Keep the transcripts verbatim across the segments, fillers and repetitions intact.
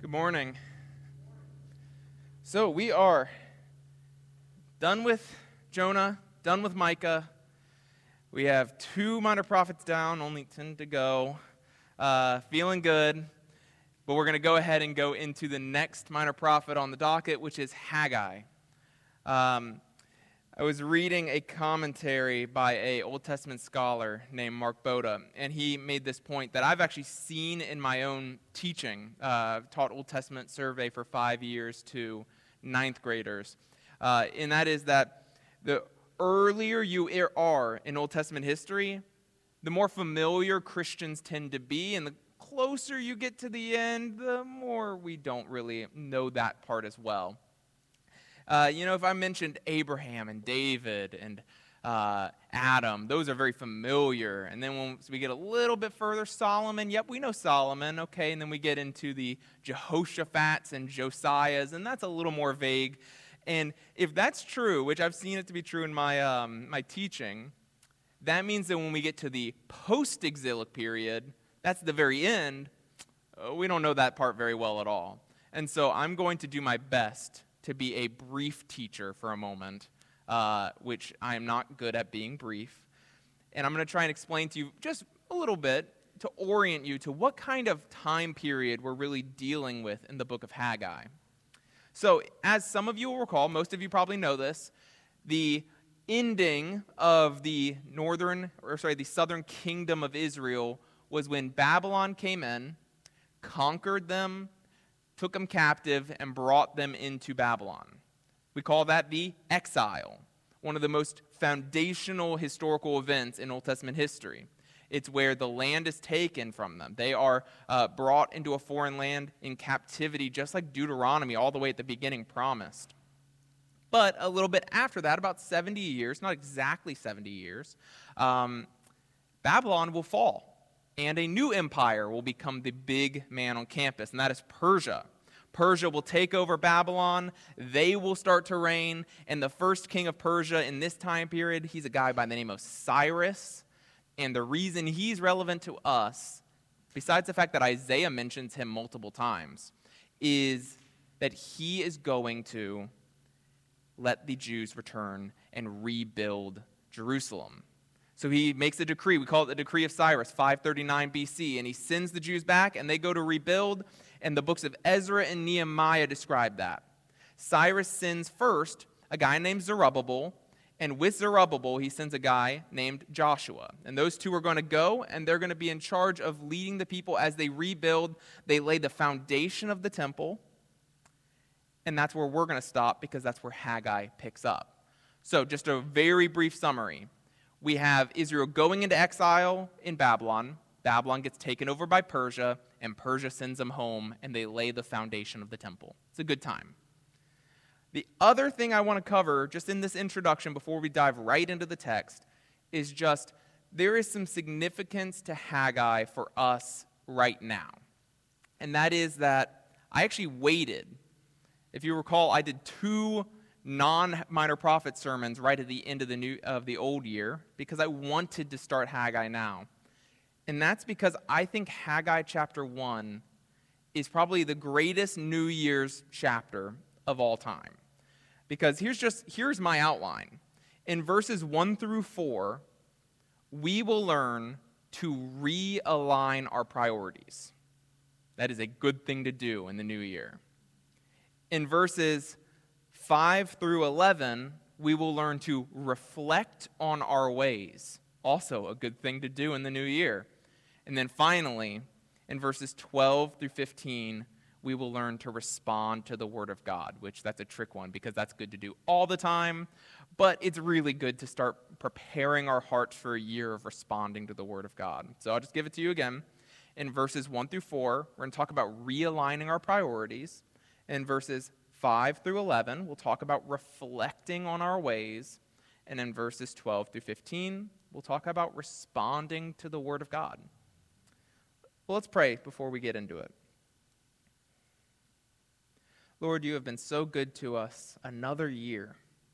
Good morning. So we are done with Jonah, done with Micah. We have two minor prophets down, only ten to go. Uh, feeling good. But we're going to go ahead and go into the next minor prophet on the docket, which is Haggai. Um, I was reading a commentary by an Old Testament scholar named Mark Boda, and he made this point that I've actually seen in my own teaching. Uh, I've taught Old Testament survey for five years to ninth graders, uh, and that is that the earlier you are in Old Testament history, the more familiar Christians tend to be, and the closer you get to the end, the more we don't really know that part as well. Uh, you know, if I mentioned Abraham and David and uh, Adam, those are very familiar. And then once we get a little bit further, Solomon, yep, we know Solomon, okay. And then we get into the Jehoshaphat's and Josiah's, and that's a little more vague. And if that's true, which I've seen it to be true in my um, my teaching, that means that when we get to the post-exilic period, that's the very end, uh, we don't know that part very well at all. And so I'm going to do my best to be a brief teacher for a moment, uh, which I am not good at being brief. And I'm going to try and explain to you just a little bit to orient you to what kind of time period we're really dealing with in the book of Haggai. So, as some of you will recall, most of you probably know this, the ending of the northern, or sorry, the southern kingdom of Israel was when Babylon came in, conquered them, took them captive, and brought them into Babylon. We call that the exile, one of the most foundational historical events in Old Testament history. It's where the land is taken from them. They are uh, brought into a foreign land in captivity, just like Deuteronomy all the way at the beginning promised. But a little bit after that, about seventy years, not exactly seventy years, um, Babylon will fall. And a new empire will become the big man on campus, and that is Persia. Persia will take over Babylon. They will start to reign. And the first king of Persia in this time period, he's a guy by the name of Cyrus. And the reason he's relevant to us, besides the fact that Isaiah mentions him multiple times, is that he is going to let the Jews return and rebuild Jerusalem. So he makes a decree. We call it the Decree of Cyrus, five thirty-nine B C. And he sends the Jews back, and they go to rebuild. And the books of Ezra and Nehemiah describe that. Cyrus sends first a guy named Zerubbabel. And with Zerubbabel, he sends a guy named Joshua. And those two are going to go, and they're going to be in charge of leading the people as they rebuild. They lay the foundation of the temple. And that's where we're going to stop, because that's where Haggai picks up. So just a very brief summary. We have Israel going into exile in Babylon. Babylon gets taken over by Persia, and Persia sends them home, and they lay the foundation of the temple. It's a good time. The other thing I want to cover, just in this introduction before we dive right into the text, is just there is some significance to Haggai for us right now. And that is that I actually waited. If you recall, I did two non-minor prophet sermons right at the end of the new of the old year because I wanted to start Haggai now. And that's because I think Haggai chapter one is probably the greatest New Year's chapter of all time. Because here's just here's my outline. In verses one through four, we will learn to realign our priorities. That is a good thing to do in the new year. In verses five through eleven, we will learn to reflect on our ways. Also a good thing to do in the new year. And then finally, in verses twelve through fifteen, we will learn to respond to the Word of God, which that's a trick one because that's good to do all the time, but it's really good to start preparing our hearts for a year of responding to the Word of God. So I'll just give it to you again. In verses one through four, we're going to talk about realigning our priorities. In verses five through eleven, we'll talk about reflecting on our ways. And in verses twelve through fifteen, we'll talk about responding to the Word of God. Well, let's pray before we get into it. Lord, you have been so good to us another year.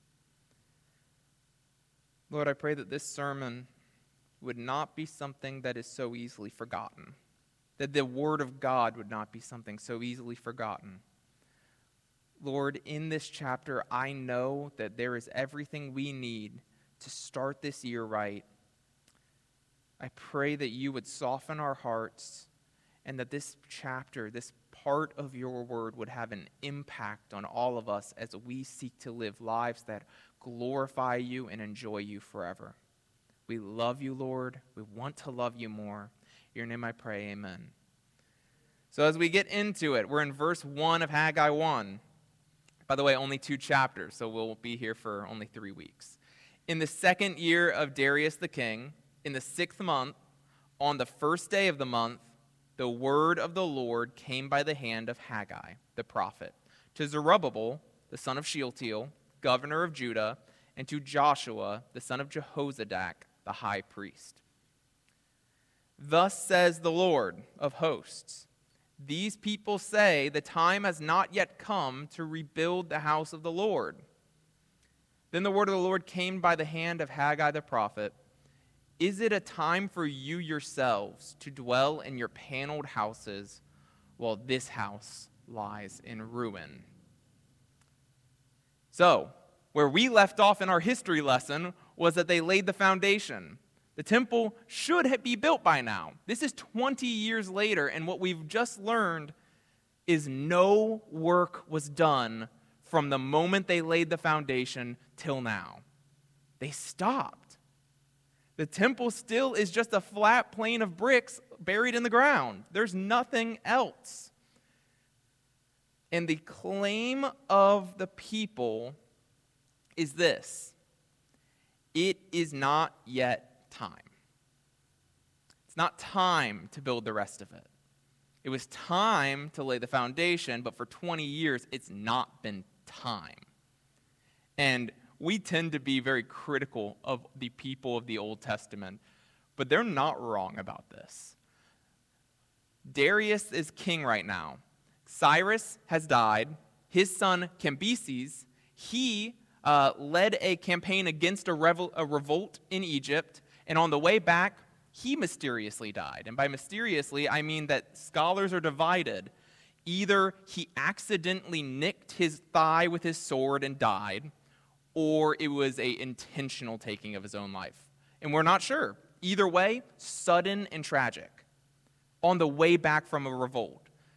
Lord, I pray that this sermon would not be something that is so easily forgotten. that the word of God would not be something so easily forgotten. Lord, in this chapter, I know that there is everything we need to start this year right. I pray that you would soften our hearts and that this chapter, this part of your word would have an impact on all of us as we seek to live lives that glorify you and enjoy you forever. We love you, Lord. We want to love you more. In your name I pray, amen. So as we get into it, we're in verse one of Haggai one. By the way, only two chapters, so we'll be here for only three weeks. In the second year of Darius the king, in the sixth month, on the first day of the month, the word of the Lord came by the hand of Haggai, the prophet, to Zerubbabel, the son of Shealtiel, governor of Judah, and to Joshua, the son of Jehozadak, the high priest. Thus says the Lord of hosts, these people say the time has not yet come to rebuild the house of the Lord. Then the word of the Lord came by the hand of Haggai the prophet. Is it a time for you yourselves to dwell in your paneled houses while this house lies in ruin? So, where we left off in our history lesson was that they laid the foundation. The temple should be built by now. This is twenty years later, and what we've just learned is no work was done from the moment they laid the foundation till now. They stopped. The temple still is just a flat plane of bricks buried in the ground. There's nothing else. And the claim of the people is this: it is not yet time. It's not time to build the rest of it. It was time to lay the foundation, but for twenty years, it's not been time. And we tend to be very critical of the people of the Old Testament, but they're not wrong about this. Darius is king right now. Cyrus has died. His son Cambyses, he uh, led a campaign against a, revel- a revolt in Egypt, and on the way back, he mysteriously died. And by mysteriously, I mean that scholars are divided. Either he accidentally nicked his thigh with his sword and died, or it was an intentional taking of his own life. And we're not sure. Either way, sudden and tragic. On the way back from a revolt.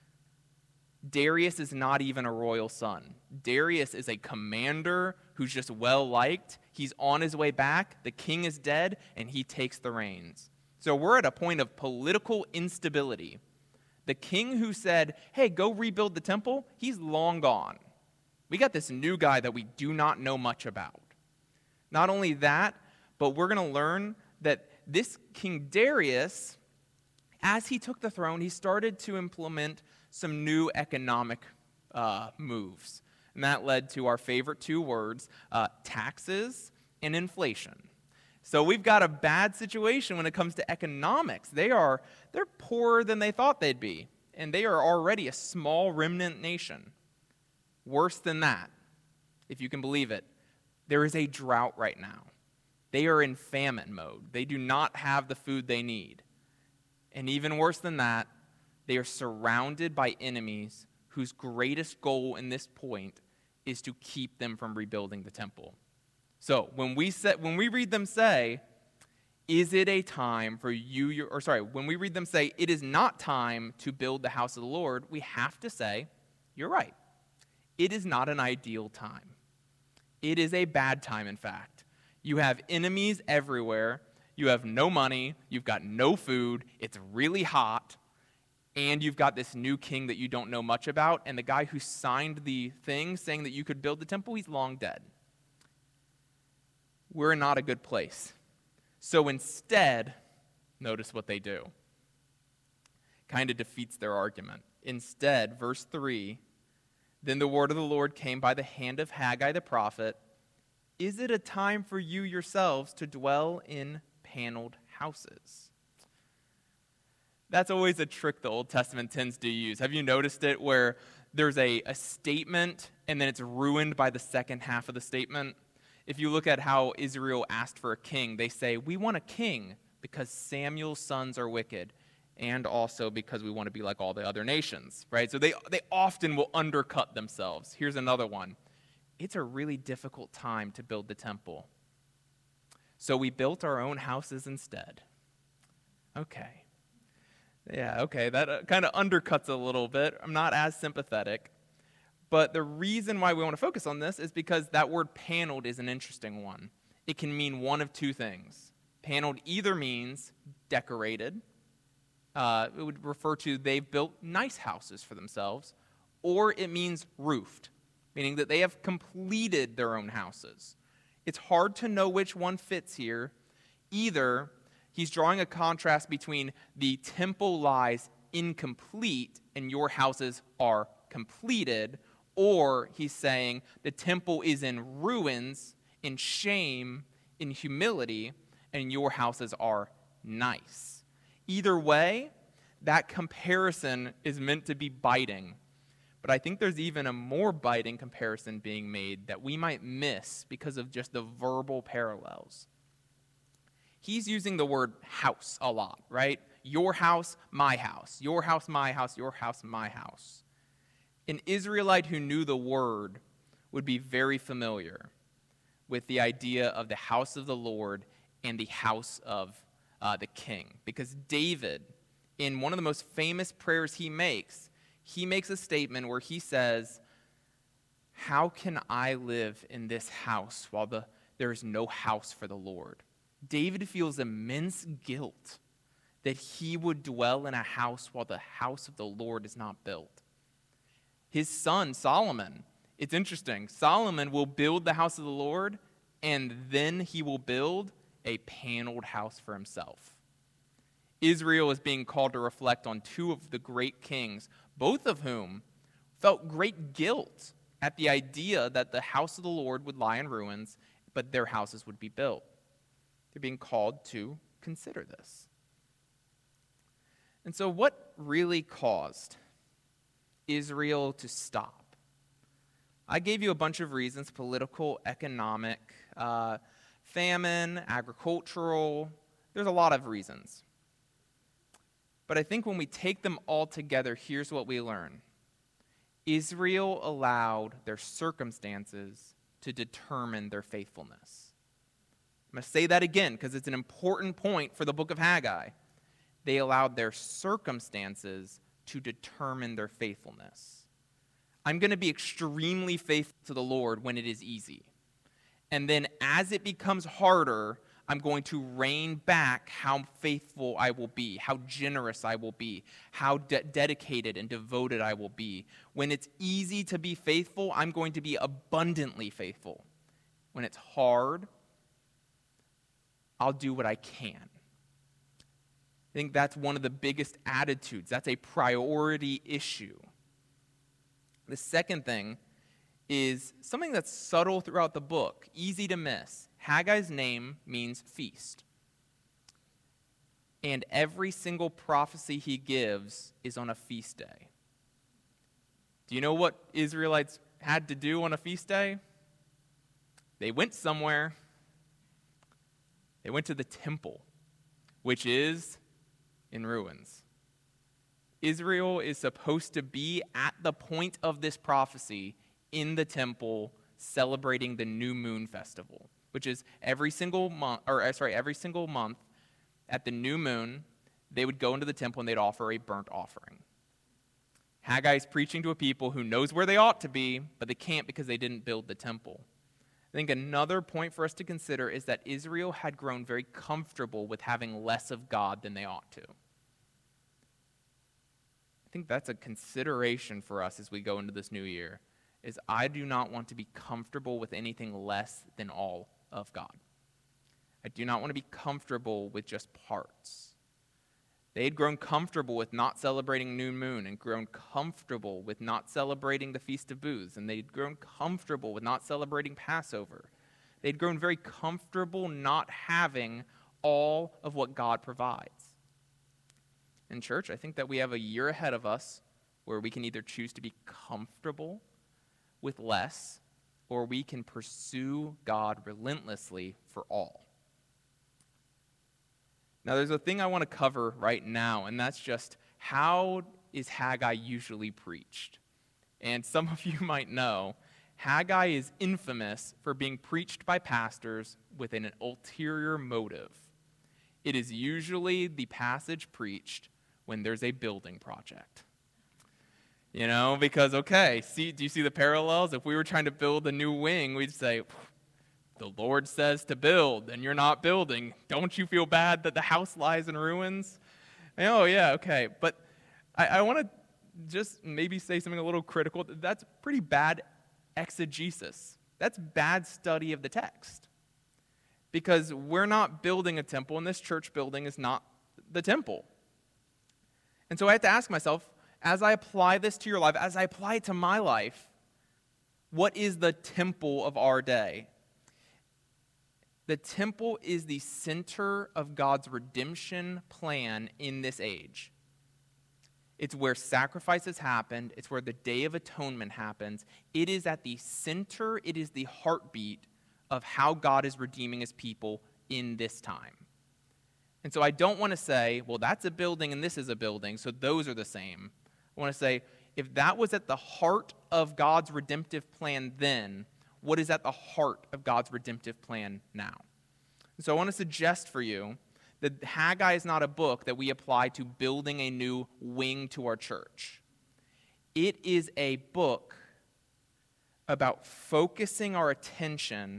Darius is not even a royal son. Darius is a commander who's just well-liked. He's on his way back. The king is dead, and he takes the reins. So we're at a point of political instability. The king who said, hey, go rebuild the temple, he's long gone. We got this new guy that we do not know much about. Not only that, but we're going to learn that this King Darius, as he took the throne, he started to implement some new economic uh, moves. And that led to our favorite two words, uh, taxes and inflation. So we've got a bad situation when it comes to economics. They are, they're poorer than they thought they'd be. And they are already a small remnant nation. Worse than that, if you can believe it, there is a drought right now. They are in famine mode. They do not have the food they need. And even worse than that, they are surrounded by enemies whose greatest goal in this point is to keep them from rebuilding the temple. So when we say, when we read them say, is it a time for you, your, or sorry, when we read them say, it is not time to build the house of the Lord, we have to say, you're right. It is not an ideal time. It is a bad time, in fact. You have enemies everywhere. You have no money. You've got no food. It's really hot. And you've got this new king that you don't know much about. And the guy who signed the thing saying that you could build the temple, he's long dead. We're not a good place. So instead, notice what they do. Kind of defeats their argument. Instead, verse three, then the word of the Lord came by the hand of Haggai the prophet. Is it a time for you yourselves to dwell in paneled houses? That's always a trick the Old Testament tends to use. Have you noticed it where there's a, a statement and then it's ruined by the second half of the statement? If you look at how Israel asked for a king, they say, we want a king because Samuel's sons are wicked. and also because we want to be like all the other nations, right? So they, they often will undercut themselves. Here's another one. It's a really difficult time to build the temple. So we built our own houses instead. Okay. Yeah, okay, that uh, kind of undercuts a little bit. I'm not as sympathetic. But the reason why we want to focus on this is because that word paneled is an interesting one. It can mean one of two things. Paneled either means decorated. Uh, it would refer to they've built nice houses for themselves, or it means roofed, meaning that they have completed their own houses. It's hard to know which one fits here. Either he's drawing a contrast between the temple lies incomplete and your houses are completed, or he's saying the temple is in ruins, in shame, in humility, and your houses are nice. Either way, that comparison is meant to be biting. But I think there's even a more biting comparison being made that we might miss because of just the verbal parallels. He's using the word house a lot, right? Your house, my house. Your house, my house. Your house, my house. An Israelite who knew the word would be very familiar with the idea of the house of the Lord and the house of uh, the king. Because David, in one of the most famous prayers he makes, he makes a statement where he says, "How can I live in this house while the, there is no house for the Lord?" David feels immense guilt that he would dwell in a house while the house of the Lord is not built. His son, Solomon, it's interesting. Solomon will build the house of the Lord, and then he will build a paneled house for himself. Israel is being called to reflect on two of the great kings, both of whom felt great guilt at the idea that the house of the Lord would lie in ruins, but their houses would be built. They're being called to consider this. And so what really caused Israel to stop? I gave you a bunch of reasons: political, economic, uh, famine, agricultural. There's a lot of reasons. But I think when we take them all together, here's what we learn. Israel allowed their circumstances to determine their faithfulness. I'm going to say that again because it's an important point for the book of Haggai. They allowed their circumstances to determine their faithfulness. I'm going to be extremely faithful to the Lord when it is easy. And then as it becomes harder, I'm going to rein back how faithful I will be, how generous I will be, how de- dedicated and devoted I will be. When it's easy to be faithful, I'm going to be abundantly faithful. When it's hard, I'll do what I can. I think that's one of the biggest attitudes. That's a priority issue. The second thing is something that's subtle throughout the book, easy to miss. Haggai's name means feast. And every single prophecy he gives is on a feast day. Do you know what Israelites had to do on a feast day? They went somewhere. They went to the temple, which is in ruins. Israel is supposed to be at the point of this prophecy in the temple celebrating the new moon festival, which is every single month, or sorry, every single month at the new moon, they would go into the temple and they'd offer a burnt offering. Haggai is preaching to a people who knows where they ought to be, but they can't because they didn't build the temple. I think another point for us to consider is that Israel had grown very comfortable with having less of God than they ought to. I think that's a consideration for us as we go into this new year, is I do not want to be comfortable with anything less than all of God. I do not want to be comfortable with just parts. They had grown comfortable with not celebrating New Moon and grown comfortable with not celebrating the Feast of Booths, and they'd grown comfortable with not celebrating Passover. They'd grown very comfortable not having all of what God provides. In church, I think that we have a year ahead of us where we can either choose to be comfortable with less, or we can pursue God relentlessly for all. Now, there's a thing I want to cover right now, and that's just how is Haggai usually preached? And some of you might know, Haggai is infamous for being preached by pastors with an ulterior motive. It is usually the passage preached when there's a building project. You know, because, okay, see, do you see the parallels? If we were trying to build a new wing, we'd say, the Lord says to build, and you're not building. Don't you feel bad that the house lies in ruins? And, oh, yeah, okay. But I, I want to just maybe say something a little critical. That's pretty bad exegesis. That's bad study of the text. Because we're not building a temple, and this church building is not the temple. And so I have to ask myself, as I apply this to your life, as I apply it to my life, what is the temple of our day? The temple is the center of God's redemption plan in this age. It's where sacrifices happened. It's where the Day of Atonement happens. It is at the center, it is the heartbeat of how God is redeeming his people in this time. And so I don't want to say, well, that's a building and this is a building, so those are the same. I want to say, if that was at the heart of God's redemptive plan then, what is at the heart of God's redemptive plan now? So I want to suggest for you that Haggai is not a book that we apply to building a new wing to our church. It is a book about focusing our attention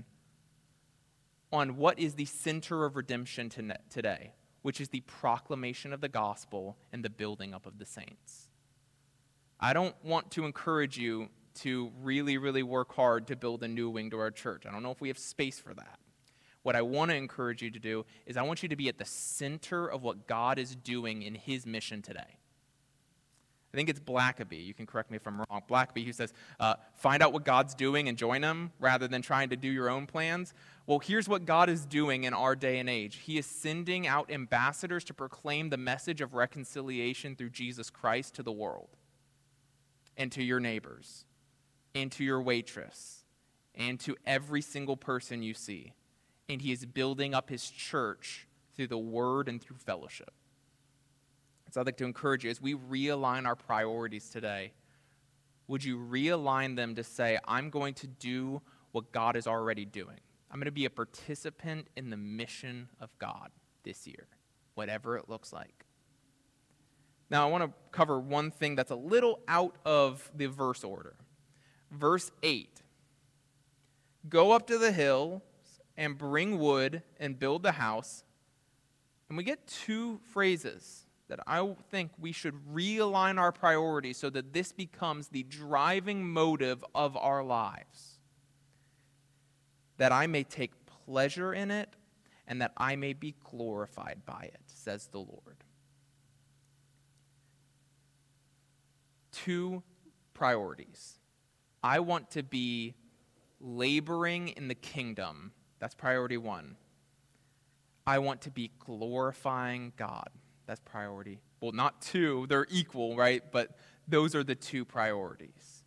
on what is the center of redemption today, which is the proclamation of the gospel and the building up of the saints. I don't want to encourage you to really, really work hard to build a new wing to our church. I don't know if we have space for that. What I want to encourage you to do is I want you to be at the center of what God is doing in his mission today. I think it's Blackaby, you can correct me if I'm wrong, Blackaby who says, uh, find out what God's doing and join him rather than trying to do your own plans. Well, here's what God is doing in our day and age. He is sending out ambassadors to proclaim the message of reconciliation through Jesus Christ to the world and to your neighbors and to your waitress and to every single person you see. And he is building up his church through the word and through fellowship. So I'd like to encourage you, as we realign our priorities today, would you realign them to say, I'm going to do what God is already doing. I'm going to be a participant in the mission of God this year, whatever it looks like. Now, I want to cover one thing that's a little out of the verse order. Verse eight, go up to the hill and bring wood and build the house. And we get two phrases that I think we should realign our priorities so that this becomes the driving motive of our lives. That I may take pleasure in it and that I may be glorified by it, says the Lord. Two priorities. I want to be laboring in the kingdom. That's priority one. I want to be glorifying God. That's priority. Well, not two. They're equal, right? But those are the two priorities.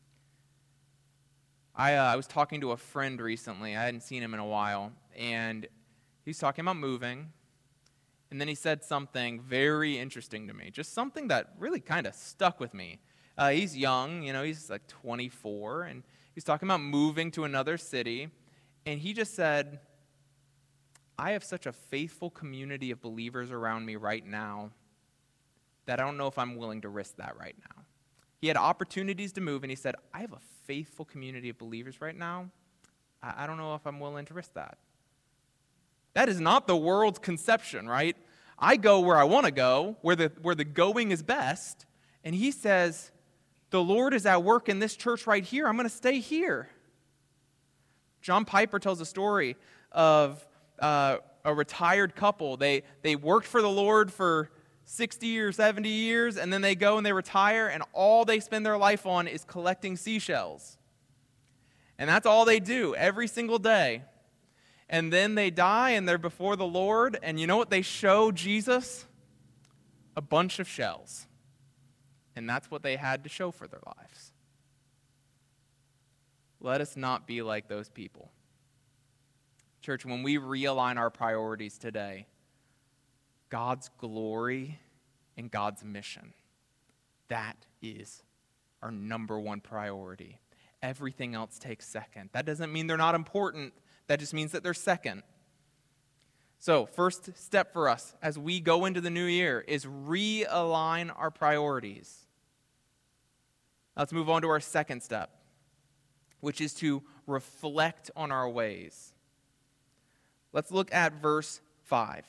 I, uh, I was talking to a friend recently. I hadn't seen him in a while. And he's talking about moving. And then he said something very interesting to me. Just something that really kind of stuck with me. Uh, he's young. You know, he's like twenty-four. And he's talking about moving to another city. And he just said, I have such a faithful community of believers around me right now that I don't know if I'm willing to risk that right now. He had opportunities to move, and he said, I have a faithful community of believers right now. I, I don't know if I'm willing to risk that. That is not the world's conception, right? I go where I want to go, where the, where the going is best, and he says, the Lord is at work in this church right here. I'm going to stay here. John Piper tells a story of uh, a retired couple. They they worked for the Lord for sixty or seventy years, and then they go and they retire, and all they spend their life on is collecting seashells. And that's all they do every single day. And then they die, and they're before the Lord, and you know what they show Jesus? A bunch of shells. And that's what they had to show for their lives. Let us not be like those people. Church, when we realign our priorities today, God's glory and God's mission. That is our number one priority. Everything else takes second. That doesn't mean they're not important. That just means that they're second. So, first step for us as we go into the new year is realign our priorities. Let's move on to our second step, which is to reflect on our ways. Let's look at verse five.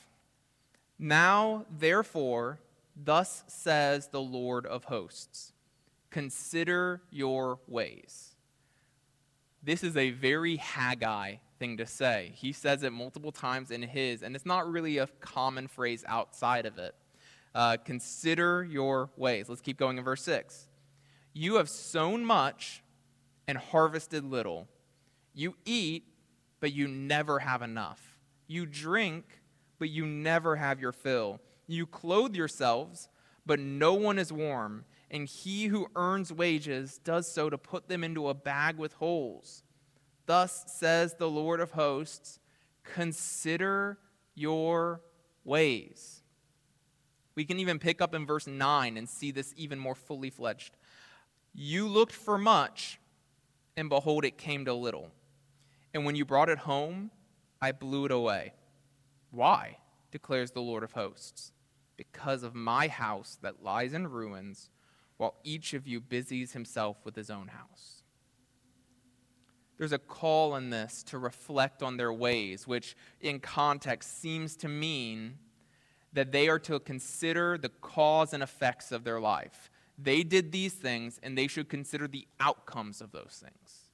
Now, therefore, thus says the Lord of hosts, consider your ways. This is a very Haggai thing to say. He says it multiple times in his, and it's not really a common phrase outside of it. Uh, consider your ways. Let's keep going in verse six. You have sown much and harvested little. You eat, but you never have enough. You drink, but you never have your fill. You clothe yourselves, but no one is warm. And he who earns wages does so to put them into a bag with holes. Thus says the Lord of hosts, consider your ways. We can even pick up in verse nine and see this even more fully fledged. You looked for much, and behold, it came to little. And when you brought it home, I blew it away. Why? Declares the Lord of hosts. Because of my house that lies in ruins, while each of you busies himself with his own house. There's a call in this to reflect on their ways, which in context seems to mean that they are to consider the cause and effects of their life. They did these things, and they should consider the outcomes of those things.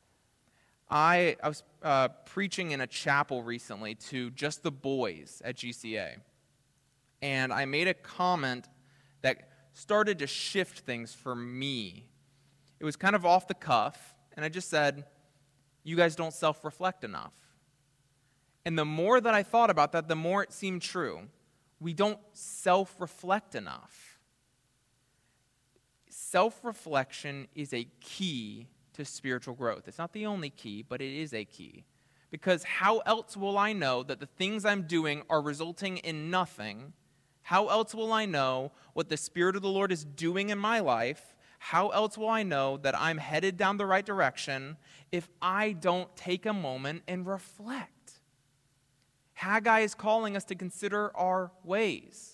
I, I was uh, preaching in a chapel recently to just the boys at G C A, and I made a comment that started to shift things for me. It was kind of off the cuff, and I just said, you guys don't self-reflect enough. And the more that I thought about that, the more it seemed true. We don't self-reflect enough. Self-reflection is a key to spiritual growth. It's not the only key, but it is a key. Because how else will I know that the things I'm doing are resulting in nothing? How else will I know what the Spirit of the Lord is doing in my life? How else will I know that I'm headed down the right direction if I don't take a moment and reflect? Haggai is calling us to consider our ways.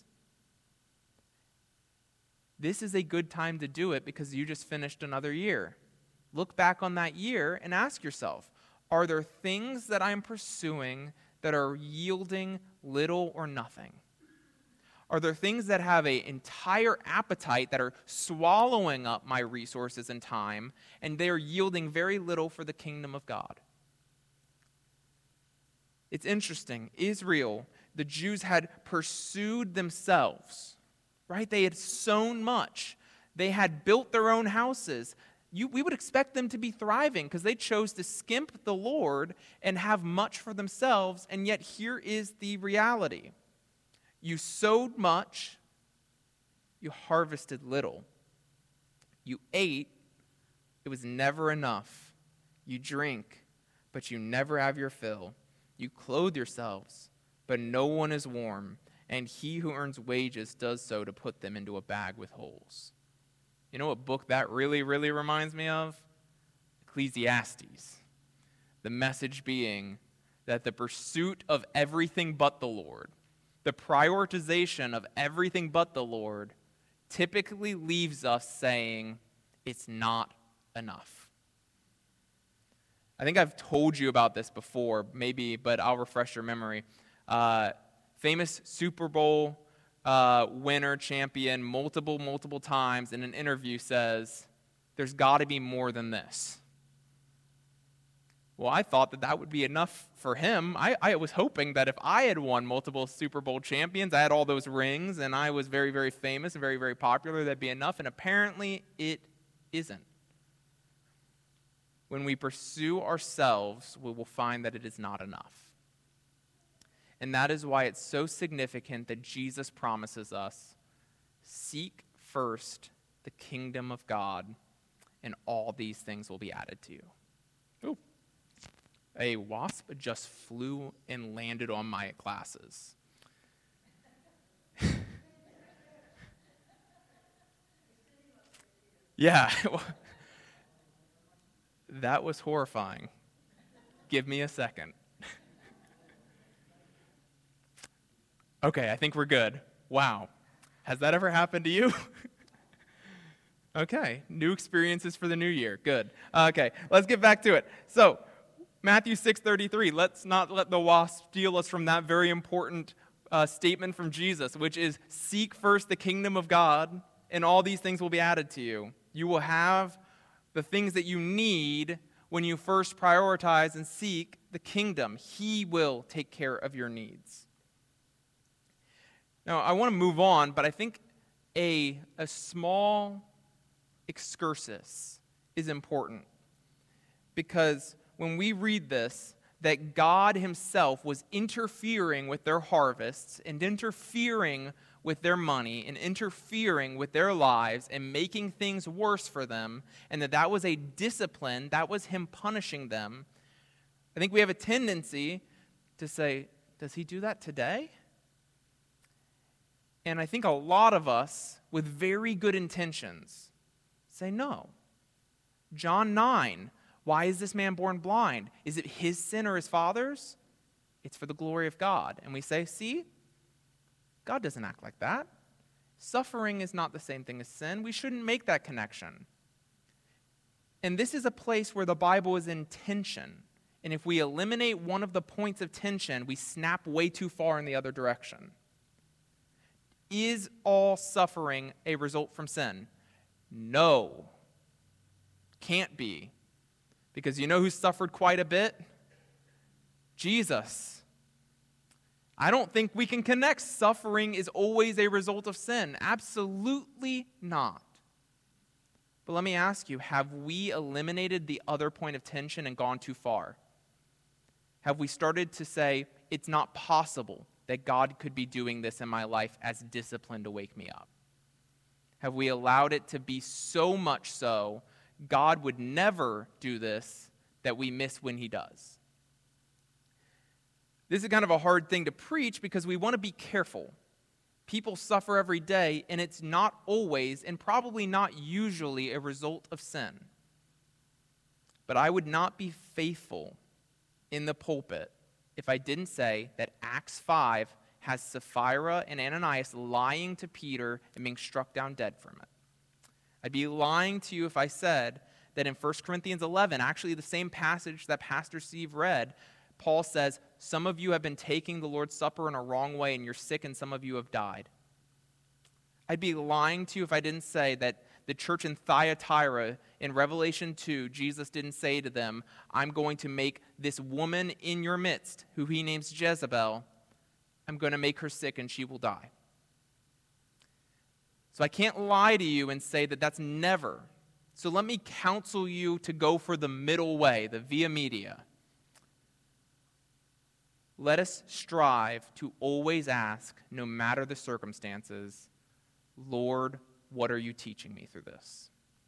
This is a good time to do it because you just finished another year. Look back on that year and ask yourself, are there things that I'm pursuing that are yielding little or nothing? Are there things that have an entire appetite that are swallowing up my resources and time, and they are yielding very little for the kingdom of God? It's interesting. Israel, the Jews had pursued themselves, right? They had sown much. They had built their own houses. You, we would expect them to be thriving because they chose to skimp the Lord and have much for themselves, and yet here is the reality. You sowed much, you harvested little. You ate, it was never enough. You drink, but you never have your fill. You clothe yourselves, but no one is warm, and he who earns wages does so to put them into a bag with holes. You know what book that really, really reminds me of? Ecclesiastes. The message being that the pursuit of everything but the Lord, the prioritization of everything but the Lord, typically leaves us saying, it's not enough. I think I've told you about this before, maybe, but I'll refresh your memory. Uh, famous Super Bowl uh, winner, champion, multiple, multiple times in an interview says, there's got to be more than this. Well, I thought that that would be enough for him. I, I was hoping that if I had won multiple Super Bowl champions, I had all those rings, and I was very, very famous and very, very popular, that'd be enough, and apparently it isn't. When we pursue ourselves, we will find that it is not enough. And that is why it's so significant that Jesus promises us, seek first the kingdom of God, and all these things will be added to you. Ooh. A wasp just flew and landed on my glasses. Yeah. That was horrifying. Give me a second. Okay, I think we're good. Wow. Has that ever happened to you? Okay, new experiences for the new year. Good. Okay, let's get back to it. So, Matthew six thirty-three, let's not let the wasp steal us from that very important uh, statement from Jesus, which is, seek first the kingdom of God, and all these things will be added to you. You will have the things that you need when you first prioritize and seek the kingdom. He will take care of your needs. Now, I want to move on, but I think a, a small excursus is important. Because when we read this, that God himself was interfering with their harvests and interfering with their money and interfering with their lives and making things worse for them, and that that was a discipline, that was him punishing them, I think we have a tendency to say, does he do that today? And I think a lot of us, with very good intentions, say no. John nine, why is this man born blind? Is it his sin or his father's? It's for the glory of God. And we say, see, God doesn't act like that. Suffering is not the same thing as sin. We shouldn't make that connection. And this is a place where the Bible is in tension. And if we eliminate one of the points of tension, we snap way too far in the other direction. Is all suffering a result from sin? No. Can't be. Because you know who suffered quite a bit? Jesus. I don't think we can connect suffering is always a result of sin. Absolutely not. But let me ask you, have we eliminated the other point of tension and gone too far? Have we started to say, it's not possible that God could be doing this in my life as discipline to wake me up? Have we allowed it to be so much so God would never do this that we miss when he does? This is kind of a hard thing to preach because we want to be careful. People suffer every day, and it's not always and probably not usually a result of sin. But I would not be faithful in the pulpit if I didn't say that Acts five has Sapphira and Ananias lying to Peter and being struck down dead from it. I'd be lying to you if I said that in First Corinthians eleven, actually the same passage that Pastor Steve read, Paul says, some of you have been taking the Lord's Supper in a wrong way and you're sick and some of you have died. I'd be lying to you if I didn't say that the church in Thyatira in Revelation two, Jesus didn't say to them, I'm going to make this woman in your midst, who he names Jezebel, I'm going to make her sick and she will die. So I can't lie to you and say that that's never. So let me counsel you to go for the middle way, the via media. Let us strive to always ask, no matter the circumstances, Lord, what are you teaching me through this?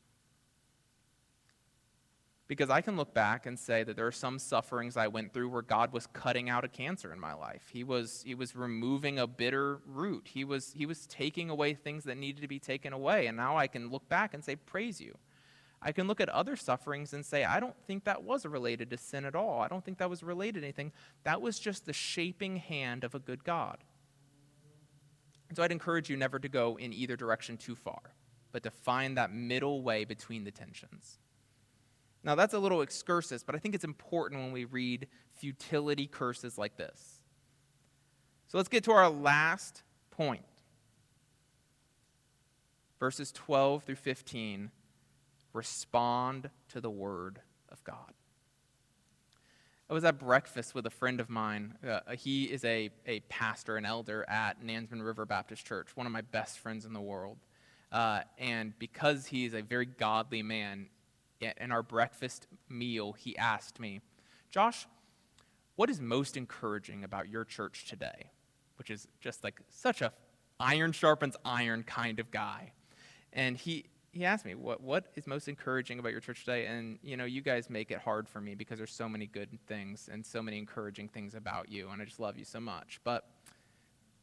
Because I can look back and say that there are some sufferings I went through where God was cutting out a cancer in my life. He was, he was removing a bitter root. He was, he was taking away things that needed to be taken away. And now I can look back and say, praise you. I can look at other sufferings and say, I don't think that was related to sin at all. I don't think that was related to anything. That was just the shaping hand of a good God. And so I'd encourage you never to go in either direction too far, but to find that middle way between the tensions. Now, that's a little excursus, but I think it's important when we read futility curses like this. So let's get to our last point. Verses twelve through fifteen. Respond to the word of God. I was at breakfast with a friend of mine. Uh, he is a, a pastor, an elder at Nansman River Baptist Church, one of my best friends in the world. Uh, and because he's a very godly man, in our breakfast meal, he asked me, Josh, what is most encouraging about your church today? Which is just like such a iron sharpens iron kind of guy. And he he asked me, what what is most encouraging about your church today? And, you know, you guys make it hard for me because there's so many good things and so many encouraging things about you, and I just love you so much. But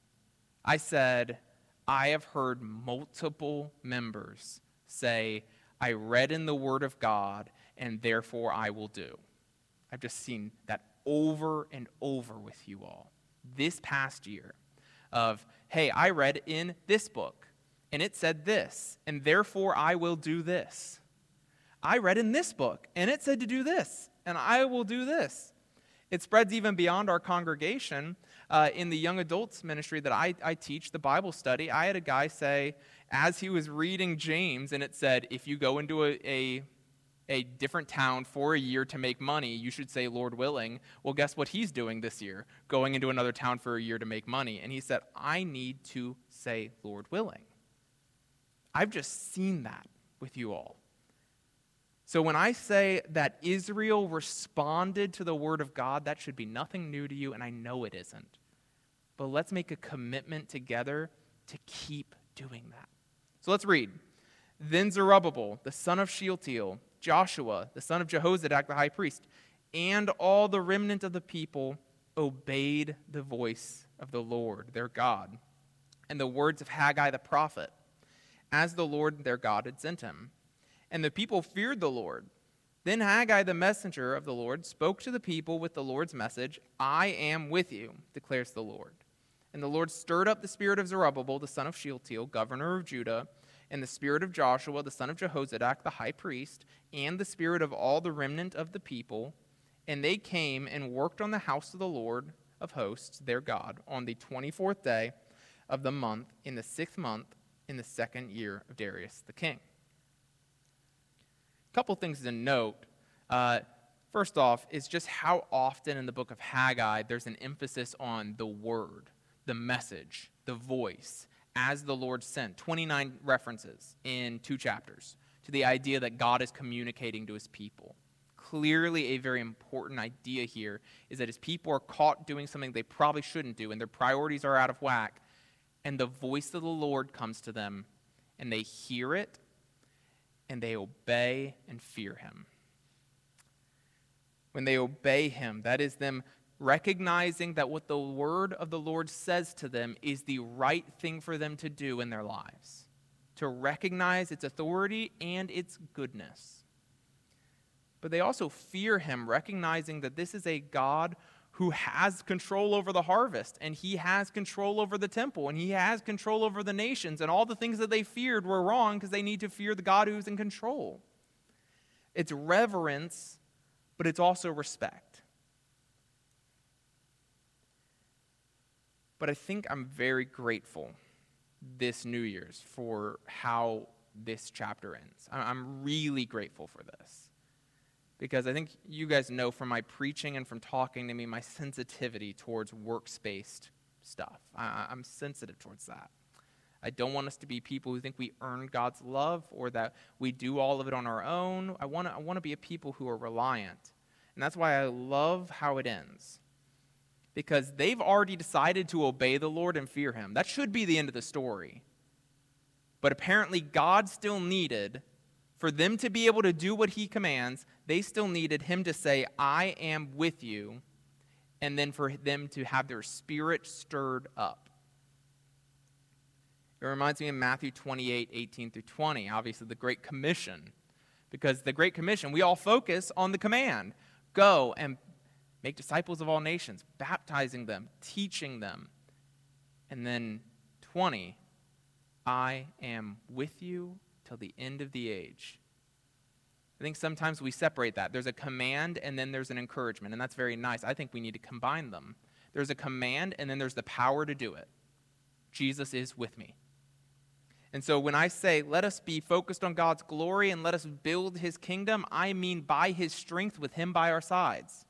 I said, I have heard multiple members say, I read in the Word of God, and therefore I will do. I've just seen that over and over with you all this past year of, hey, I read in this book, and it said this, and therefore I will do this. I read in this book, and it said to do this, and I will do this. It spreads even beyond our congregation. Uh, in the young adults ministry that I, I teach, the Bible study, I had a guy say, as he was reading James, and it said, if you go into a, a, a different town for a year to make money, you should say, Lord willing. Well, guess what he's doing this year? Going into another town for a year to make money. And he said, I need to say, Lord willing. I've just seen that with you all. So when I say that Israel responded to the word of God, that should be nothing new to you, and I know it isn't. But let's make a commitment together to keep doing that. So let's read. Then Zerubbabel, the son of Shealtiel, Joshua, the son of Jehozadak, the high priest, and all the remnant of the people obeyed the voice of the Lord, their God, and the words of Haggai the prophet, as the Lord their God had sent him. And the people feared the Lord. Then Haggai, the messenger of the Lord, spoke to the people with the Lord's message, I am with you, declares the Lord. And the Lord stirred up the spirit of Zerubbabel, the son of Shealtiel, governor of Judah, and the spirit of Joshua, the son of Jehozadak, the high priest, and the spirit of all the remnant of the people. And they came and worked on the house of the Lord of hosts, their God, on the twenty-fourth day of the month, in the sixth month, in the second year of Darius the king. A couple things to note. Uh, first off is just how often in the book of Haggai there's an emphasis on the word, the message, the voice, as the Lord sent. twenty-nine references in two chapters to the idea that God is communicating to his people. Clearly a very important idea here is that his people are caught doing something they probably shouldn't do, and their priorities are out of whack, and the voice of the Lord comes to them, and they hear it, and they obey and fear him. When they obey him, that is them recognizing that what the word of the Lord says to them is the right thing for them to do in their lives. To recognize its authority and its goodness. But they also fear him, recognizing that this is a God who has control over the harvest, and he has control over the temple, and he has control over the nations, and all the things that they feared were wrong because they need to fear the God who's in control. It's reverence, but it's also respect. But I think I'm very grateful this New Year's for how this chapter ends. I'm really grateful for this. Because I think you guys know from my preaching and from talking to me, my sensitivity towards works-based stuff. I, I'm sensitive towards that. I don't want us to be people who think we earn God's love or that we do all of it on our own. I want to I want to be a people who are reliant. And that's why I love how it ends. Because they've already decided to obey the Lord and fear him. That should be the end of the story. But apparently God still needed, for them to be able to do what he commands, they still needed him to say, I am with you, and then for them to have their spirit stirred up. It reminds me of Matthew twenty-eight, eighteen through twenty, obviously the Great Commission. Because the Great Commission, we all focus on the command. Go and make disciples of all nations, baptizing them, teaching them. And then twenty, I am with you till the end of the age. I think sometimes we separate that. There's a command and then there's an encouragement, and that's very nice. I think we need to combine them. There's a command and then there's the power to do it. Jesus is with me. And so when I say, let us be focused on God's glory and let us build his kingdom, I mean by his strength with him by our sides.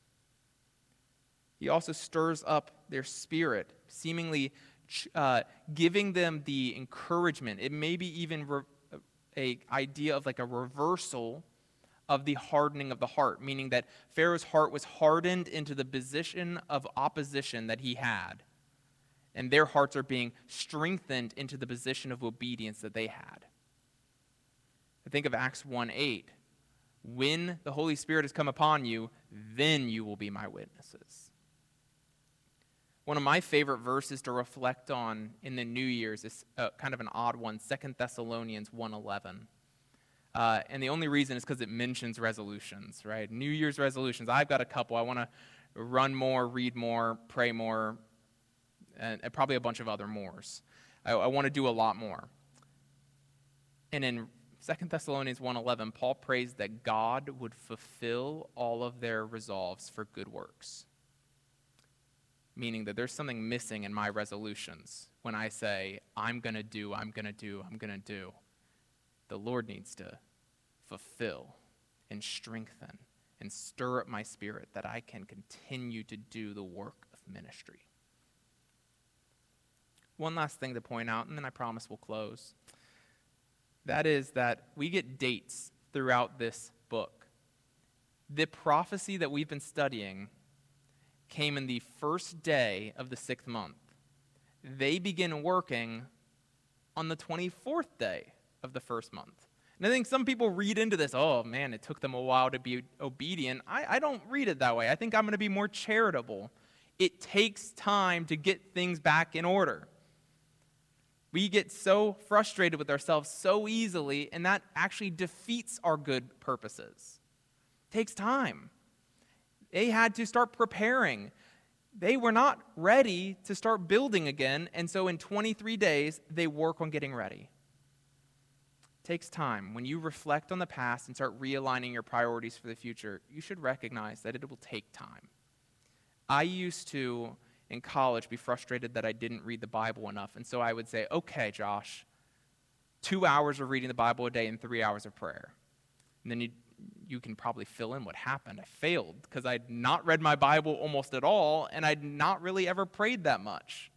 He also stirs up their spirit, seemingly uh, giving them the encouragement. It may be even re- a idea of like a reversal of the hardening of the heart, meaning that Pharaoh's heart was hardened into the position of opposition that he had. And their hearts are being strengthened into the position of obedience that they had. I think of Acts one eight. When the Holy Spirit has come upon you, then you will be my witnesses. One of my favorite verses to reflect on in the New Year's is uh, kind of an odd one, Second Thessalonians one eleven. Uh, and the only reason is because it mentions resolutions, right? New Year's resolutions. I've got a couple. I want to run more, read more, pray more, and, and probably a bunch of other mores. I, I want to do a lot more. And in Second Thessalonians one eleven, Paul prays that God would fulfill all of their resolves for good works. Meaning that there's something missing in my resolutions when I say, I'm going to do, I'm going to do, I'm going to do. The Lord needs to fulfill and strengthen and stir up my spirit that I can continue to do the work of ministry. One last thing to point out, and then I promise we'll close. That is that we get dates throughout this book. The prophecy that we've been studying came in the first day of the sixth month. They begin working on the twenty-fourth day of the first month. And I think some people read into this, oh man, it took them a while to be obedient. I, I don't read it that way. I think I'm going to be more charitable. It takes time to get things back in order. We get so frustrated with ourselves so easily, and that actually defeats our good purposes. It takes time. They had to start preparing. They were not ready to start building again, and so in twenty-three days, they work on getting ready. It takes time. When you reflect on the past and start realigning your priorities for the future, you should recognize that it will take time. I used to, in college, be frustrated that I didn't read the Bible enough, and so I would say, okay, Josh, two hours of reading the Bible a day and three hours of prayer. And then you you can probably fill in what happened. I failed because I'd not read my Bible almost at all, and I'd not really ever prayed that much.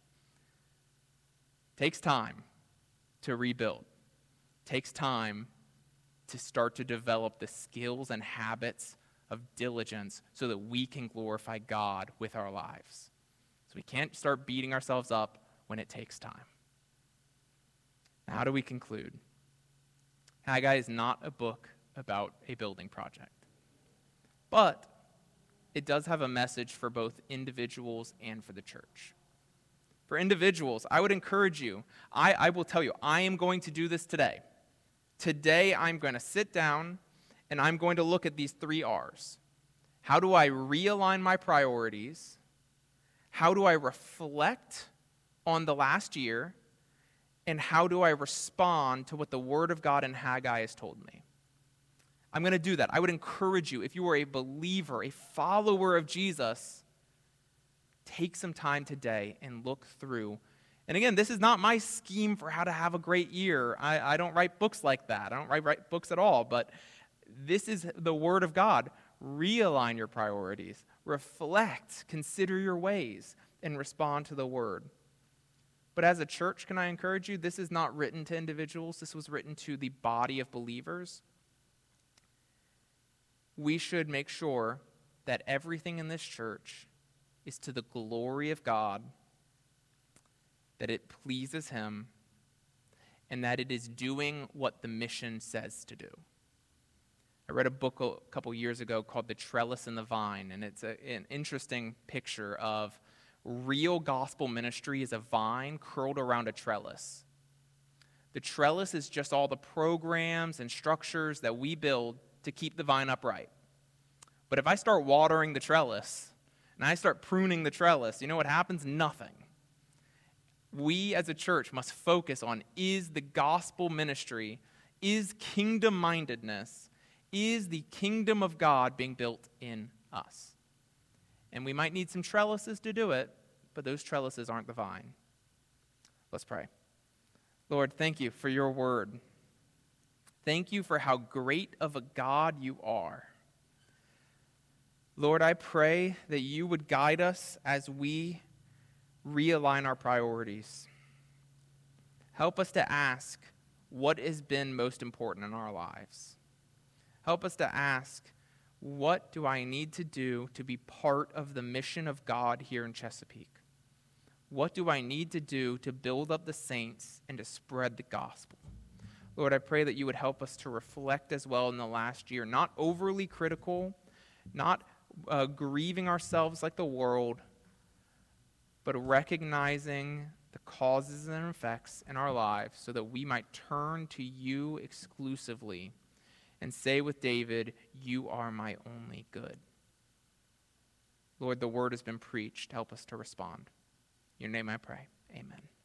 It takes time to rebuild. It takes time to start to develop the skills and habits of diligence so that we can glorify God with our lives. So we can't start beating ourselves up when it takes time. Now, how do we conclude? Haggai is not a book about a building project. But it does have a message for both individuals and for the church. For individuals, I would encourage you, I, I will tell you, I am going to do this today. Today, I'm going to sit down and I'm going to look at these three R's. How do I realign my priorities? How do I reflect on the last year? And how do I respond to what the Word of God in Haggai has told me? I'm going to do that. I would encourage you, if you are a believer, a follower of Jesus, take some time today and look through. And again, this is not my scheme for how to have a great year. I, I don't write books like that. I don't write, write books at all. But this is the Word of God. Realign your priorities. Reflect. Consider your ways. And respond to the Word. But as a church, can I encourage you, this is not written to individuals. This was written to the body of believers. We should make sure that everything in this church is to the glory of God, that it pleases Him, and that it is doing what the mission says to do. I read a book a couple years ago called The Trellis and the Vine, and it's a, an interesting picture of real gospel ministry is a vine curled around a trellis. The trellis is just all the programs and structures that we build to keep the vine upright. But if I start watering the trellis and I start pruning the trellis, you know what happens? Nothing. We as a church must focus on, is the gospel ministry, is kingdom-mindedness, is the kingdom of God being built in us? And we might need some trellises to do it, but those trellises aren't the vine. Let's pray. Lord, thank you for your word. Thank you for how great of a God you are. Lord, I pray that you would guide us as we realign our priorities. Help us to ask what has been most important in our lives. Help us to ask, what do I need to do to be part of the mission of God here in Chesapeake? What do I need to do to build up the saints and to spread the gospel? Lord, I pray that you would help us to reflect as well in the last year, not overly critical, not uh, grieving ourselves like the world, but recognizing the causes and effects in our lives so that we might turn to you exclusively and say with David, you are my only good. Lord, the word has been preached. Help us to respond. In your name I pray. Amen.